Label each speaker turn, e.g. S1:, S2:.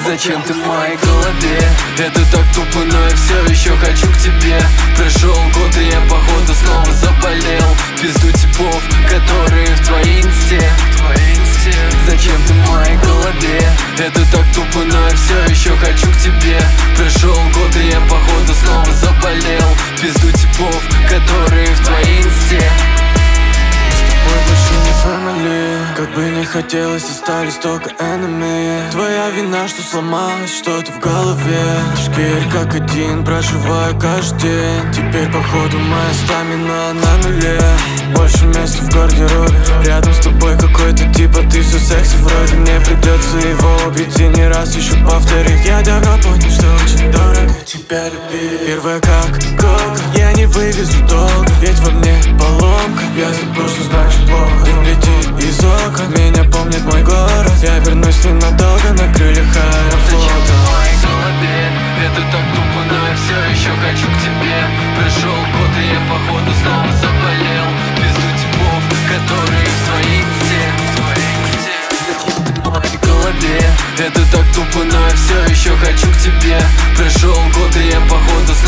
S1: Зачем ты в моей голове? Это так тупо, но я все еще хочу к тебе. Прошел год, и я походу снова заболел. Пизду типов, которые в твоей инсте. Зачем ты в моей голове? Это так тупо, но я все еще хочу к тебе. Прошел год, и я походу снова заболел. Пизду типов, которые в твоей инсте.
S2: Больше не family. Как бы не хотелось, остались только enemy. Твоя вина, что сломалось что-то в голове. Шкирь как один, проживаю каждый день. Теперь походу моя стамина на нуле. Больше места в гардеробе. Рядом с тобой какой-то типа ты все секси вроде. Мне придется его убить и не раз еще повторить. Я давно понял, что очень дорого тебя любить. Первая как кока, я не вывезу долго, ведь во мне поломка. Я забыл, что значит плохо. Дым летит из окон, меня помнит мой город. Я вернусь ненадолго на крыльях аэрофлота.
S1: Зачем ты в моей голове? Это так тупо, но я все еще хочу к тебе. Прошел год, и я походу снова заболел. Пизду типов, которые в твоей инсте. Зачем ты в моей голове? Это так тупо, но я все еще хочу к тебе. Прошел год, и я походу